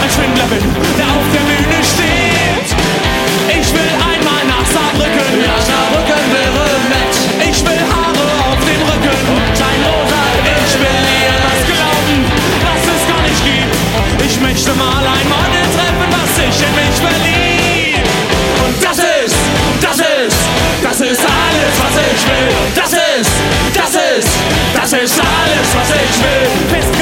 ein Schwindler bin, der auf der Bühne steht. Ich will einmal nach Saarbrücken, ja, Saarbrücken wäre nett. Ich will Haare auf dem Rücken und ein rosa. Ich will dir was glauben, was es gar nicht gibt. Ich möchte mal ein Model treffen, was sich in mich verliebt. Und das ist alles, was ich will. Das ist alles, was ich will.